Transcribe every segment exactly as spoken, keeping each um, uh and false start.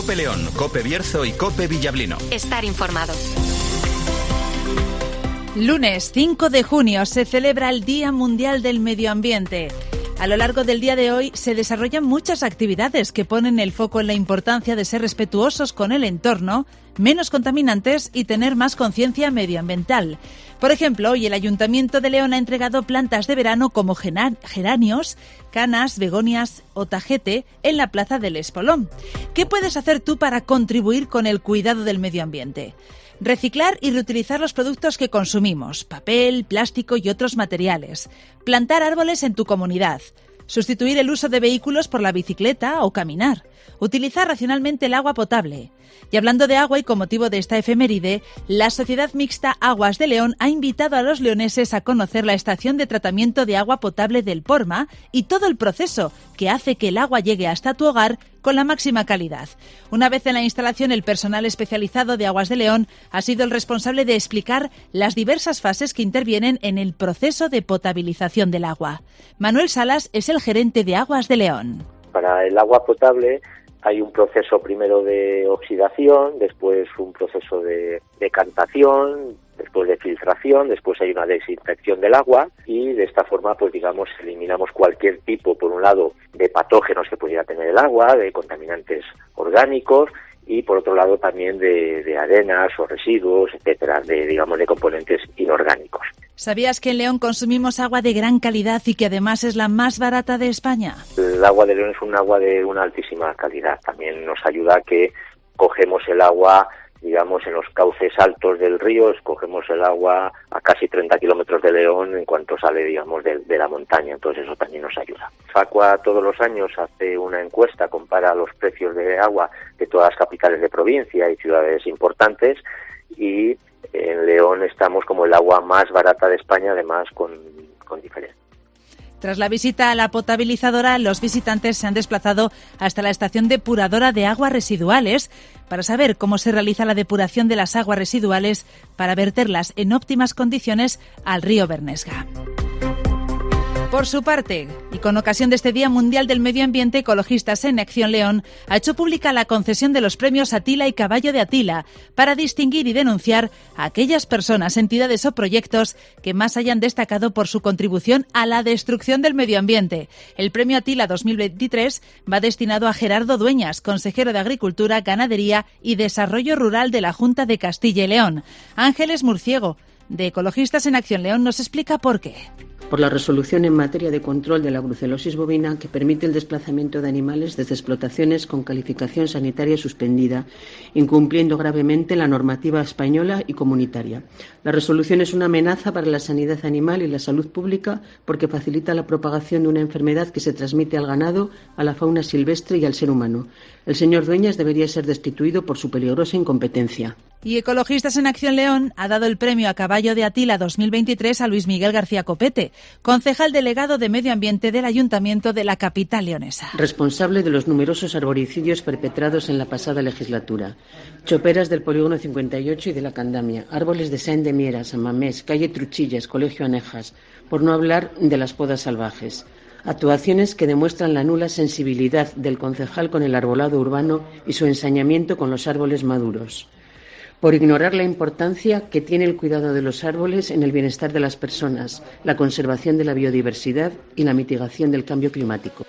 COPE León, COPE Bierzo y COPE Villablino. Estar informado. Lunes cinco de junio se celebra el Día Mundial del Medio Ambiente. A lo largo del día de hoy se desarrollan muchas actividades que ponen el foco en la importancia de ser respetuosos con el entorno, menos contaminantes y tener más conciencia medioambiental. Por ejemplo, hoy el Ayuntamiento de León ha entregado plantas de verano como geranios, canas, begonias o tajete en la Plaza del Espolón. ¿Qué puedes hacer tú para contribuir con el cuidado del medio ambiente? Reciclar y reutilizar los productos que consumimos, papel, plástico y otros materiales. Plantar árboles en tu comunidad. Sustituir el uso de vehículos por la bicicleta o caminar. Utilizar racionalmente el agua potable. Y hablando de agua y con motivo de esta efeméride, la Sociedad Mixta Aguas de León ha invitado a los leoneses a conocer la estación de tratamiento de agua potable del Porma y todo el proceso que hace que el agua llegue hasta tu hogar con la máxima calidad. Una vez en la instalación, el personal especializado de Aguas de León ha sido el responsable de explicar las diversas fases que intervienen en el proceso de potabilización del agua. Manuel Salas es el gerente de Aguas de León. Para el agua potable hay un proceso primero de oxidación, después un proceso de decantación, después de filtración, después hay una desinfección del agua y de esta forma, pues digamos, eliminamos cualquier tipo, por un lado, de patógenos que pudiera tener el agua, de contaminantes orgánicos y por otro lado también de, de arenas o residuos, etcétera, de digamos de componentes inorgánicos. ¿Sabías que en León consumimos agua de gran calidad y que además es la más barata de España? El agua de León es un agua de una altísima calidad. También nos ayuda a que cogemos el agua, digamos, en los cauces altos del río, escogemos el agua a casi treinta kilómetros de León en cuanto sale, digamos, de, de la montaña. Entonces eso también nos ayuda. Facua todos los años hace una encuesta, compara los precios de agua de todas las capitales de provincia y ciudades importantes y en León estamos como el agua más barata de España, además con, con diferencia. Tras la visita a la potabilizadora, los visitantes se han desplazado hasta la estación depuradora de aguas residuales para saber cómo se realiza la depuración de las aguas residuales para verterlas en óptimas condiciones al río Bernesga. Por su parte, y con ocasión de este Día Mundial del Medio Ambiente, Ecologistas en Acción León ha hecho pública la concesión de los premios Atila y Caballo de Atila para distinguir y denunciar a aquellas personas, entidades o proyectos que más hayan destacado por su contribución a la destrucción del medio ambiente. El premio Atila dos mil veintitrés va destinado a Gerardo Dueñas, consejero de Agricultura, Ganadería y Desarrollo Rural de la Junta de Castilla y León. Ángeles Murciego, de Ecologistas en Acción León, nos explica por qué. Por la resolución en materia de control de la brucelosis bovina que permite el desplazamiento de animales desde explotaciones con calificación sanitaria suspendida, incumpliendo gravemente la normativa española y comunitaria. La resolución es una amenaza para la sanidad animal y la salud pública porque facilita la propagación de una enfermedad que se transmite al ganado, a la fauna silvestre y al ser humano. El señor Dueñas debería ser destituido por su peligrosa incompetencia. Y Ecologistas en Acción León ha dado el premio a Caballo de Atila dos mil veintitrés a Luis Miguel García Copete, concejal delegado de Medio Ambiente del Ayuntamiento de la capital leonesa. Responsable de los numerosos arboricidios perpetrados en la pasada legislatura. Choperas del Polígono cincuenta y ocho y de la Candamia, árboles de Saén de Miera, San Mamés, calle Truchillas, Colegio Anejas, por no hablar de las podas salvajes. Actuaciones que demuestran la nula sensibilidad del concejal con el arbolado urbano y su ensañamiento con los árboles maduros. Por ignorar la importancia que tiene el cuidado de los árboles en el bienestar de las personas, la conservación de la biodiversidad y la mitigación del cambio climático.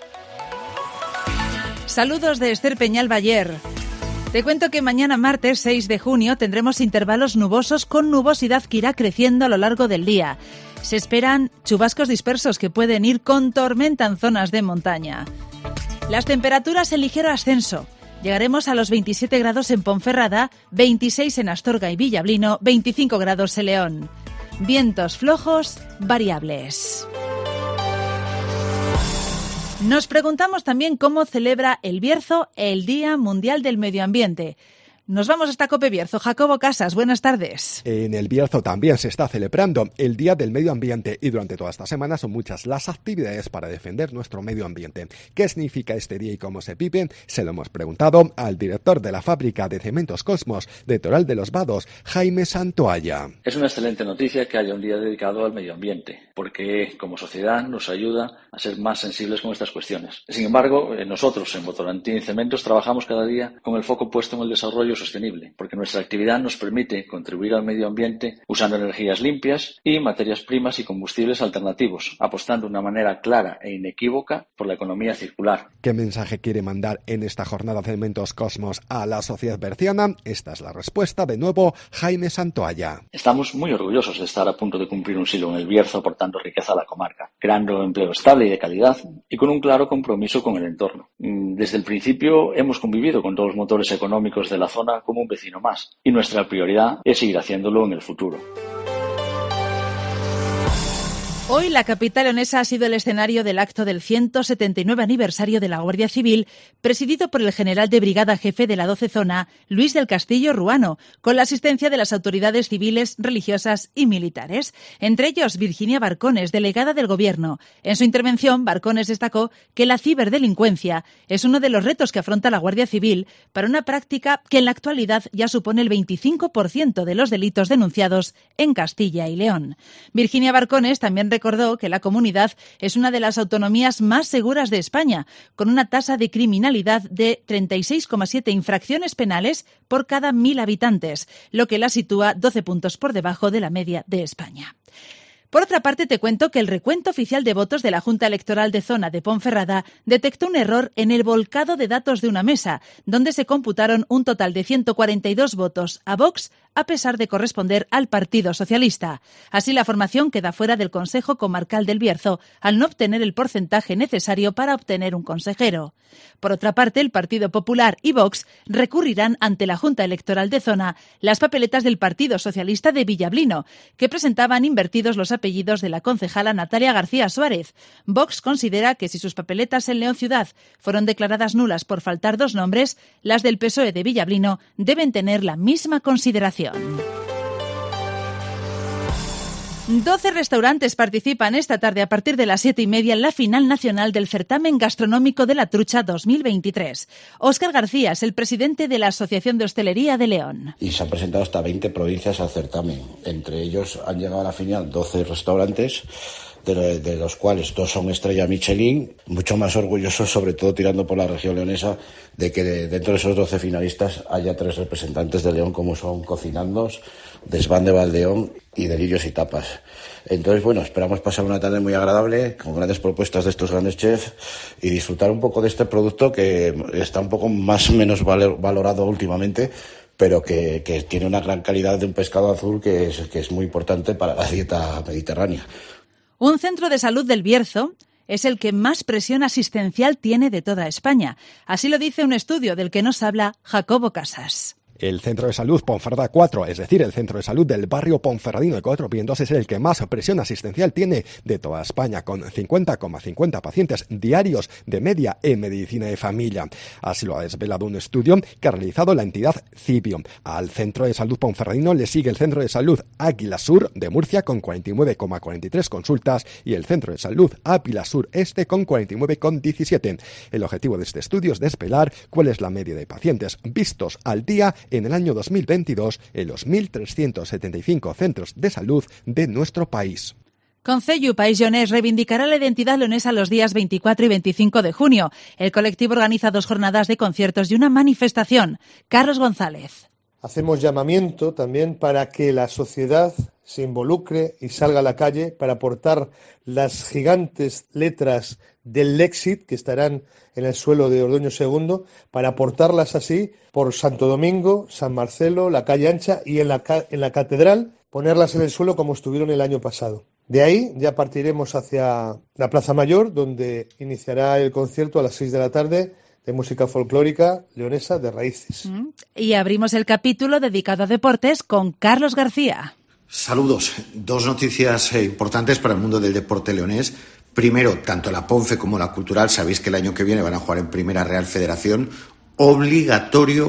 Saludos de Esther Peñal Bayer. Te cuento que mañana martes seis de junio tendremos intervalos nubosos con nubosidad que irá creciendo a lo largo del día. Se esperan chubascos dispersos que pueden ir con tormenta en zonas de montaña. Las temperaturas en ligero ascenso. Llegaremos a los veintisiete grados en Ponferrada, veintiséis en Astorga y Villablino, veinticinco grados en León. Vientos flojos, variables. Nos preguntamos también cómo celebra el Bierzo el Día Mundial del Medio Ambiente. Nos vamos hasta Cope Bierzo. Jacobo Casas, buenas tardes. En el Bierzo también se está celebrando el Día del Medio Ambiente y durante toda esta semana son muchas las actividades para defender nuestro medio ambiente. ¿Qué significa este día y cómo se vive? Se lo hemos preguntado al director de la fábrica de cementos Cosmos de Toral de los Vados, Jaime Santoalla. Es una excelente noticia que haya un día dedicado al medio ambiente, porque como sociedad nos ayuda a ser más sensibles con estas cuestiones. Sin embargo, nosotros en Votorantim Cementos trabajamos cada día con el foco puesto en el desarrollo sostenible, porque nuestra actividad nos permite contribuir al medio ambiente usando energías limpias y materias primas y combustibles alternativos, apostando de una manera clara e inequívoca por la economía circular. ¿Qué mensaje quiere mandar en esta jornada Cementos Cosmos a la sociedad berciana? Esta es la respuesta, de nuevo, Jaime Santoalla. Estamos muy orgullosos de estar a punto de cumplir un siglo en el Bierzo, aportando riqueza a la comarca, creando empleo estable y de calidad y con un claro compromiso con el entorno. Desde el principio hemos convivido con todos los motores económicos de la zona como un vecino más, y nuestra prioridad es seguir haciéndolo en el futuro. Hoy la capital leonesa ha sido el escenario del acto del ciento setenta y nueve aniversario de la Guardia Civil, presidido por el general de brigada jefe de la doce Zona, Luis del Castillo Ruano, con la asistencia de las autoridades civiles, religiosas y militares. Entre ellos, Virginia Barcones, delegada del Gobierno. En su intervención, Barcones destacó que la ciberdelincuencia es uno de los retos que afronta la Guardia Civil para una práctica que en la actualidad ya supone el veinticinco por ciento de los delitos denunciados en Castilla y León. Virginia Barcones también recordó que la comunidad es una de las autonomías más seguras de España, con una tasa de criminalidad de treinta y seis coma siete infracciones penales por cada mil habitantes, lo que la sitúa doce puntos por debajo de la media de España. Por otra parte, te cuento que el recuento oficial de votos de la Junta Electoral de Zona de Ponferrada detectó un error en el volcado de datos de una mesa, donde se computaron un total de ciento cuarenta y dos votos a Vox, a pesar de corresponder al Partido Socialista. Así, la formación queda fuera del Consejo Comarcal del Bierzo, al no obtener el porcentaje necesario para obtener un consejero. Por otra parte, el Partido Popular y Vox recurrirán ante la Junta Electoral de Zona las papeletas del Partido Socialista de Villablino, que presentaban invertidos los apellidos de la concejala Natalia García Suárez. Vox considera que si sus papeletas en León Ciudad fueron declaradas nulas por faltar dos nombres, las del P S O E de Villablino deben tener la misma consideración. doce restaurantes participan esta tarde a partir de las siete y media en la final nacional del certamen gastronómico de la trucha dos mil veintitrés. Óscar García es el presidente de la Asociación de Hostelería de León. Y se han presentado hasta veinte provincias al certamen. Entre ellos han llegado a la final doce restaurantes, de, de los cuales dos son estrella Michelin. Mucho más orgullosos, sobre todo tirando por la región leonesa, de que de, dentro de esos doce finalistas haya tres representantes de León, como son Cocinandos, Desván de Valdeón y Delirios y Tapas. Entonces, bueno, esperamos pasar una tarde muy agradable, con grandes propuestas de estos grandes chefs y disfrutar un poco de este producto que está un poco más o menos valorado últimamente, pero que, que tiene una gran calidad de un pescado azul que es, que es muy importante para la dieta mediterránea. Un centro de salud del Bierzo es el que más presión asistencial tiene de toda España. Así lo dice un estudio del que nos habla Jacobo Casas. El Centro de Salud Ponferrada cuatro, es decir, el Centro de Salud del barrio ponferradino de Cuatro Vientos, es el que más presión asistencial tiene de toda España, con cincuenta coma cincuenta pacientes diarios de media en medicina de familia. Así lo ha desvelado un estudio que ha realizado la entidad Cibio. Al Centro de Salud Ponferradino le sigue el Centro de Salud Águila Sur de Murcia con cuarenta y nueve coma cuarenta y tres consultas y el Centro de Salud Ávila Sur Este con cuarenta y nueve coma diecisiete. El objetivo de este estudio es desvelar cuál es la media de pacientes vistos al día en el año dos mil veintidós en los mil trescientos setenta y cinco centros de salud de nuestro país. Concello País Leonés reivindicará la identidad leonesa los días veinticuatro y veinticinco de junio. El colectivo organiza dos jornadas de conciertos y una manifestación. Carlos González. Hacemos llamamiento también para que la sociedad se involucre y salga a la calle para portar las gigantes letras del Lexit que estarán en el suelo de Ordoño segundo, para portarlas así por Santo Domingo, San Marcelo, la calle Ancha y en la, en la catedral, ponerlas en el suelo como estuvieron el año pasado. De ahí ya partiremos hacia la Plaza Mayor, donde iniciará el concierto a las seis de la tarde de música folclórica leonesa de raíces. Y abrimos el capítulo dedicado a deportes con Carlos García. Saludos. Dos noticias eh, importantes para el mundo del deporte leonés. Primero, tanto la Ponfe como la Cultural, sabéis que el año que viene van a jugar en Primera Real Federación. Obligatorio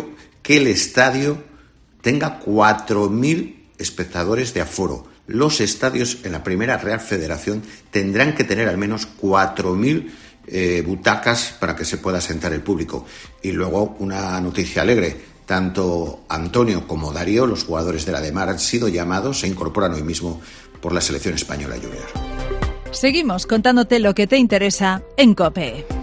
que el estadio tenga cuatro mil espectadores de aforo. Los estadios en la Primera Real Federación tendrán que tener al menos cuatro mil eh, butacas para que se pueda sentar el público. Y luego una noticia alegre. Tanto Antonio como Darío, los jugadores de la Demar, han sido llamados, se incorporan hoy mismo por la selección española junior. Seguimos contándote lo que te interesa en COPE.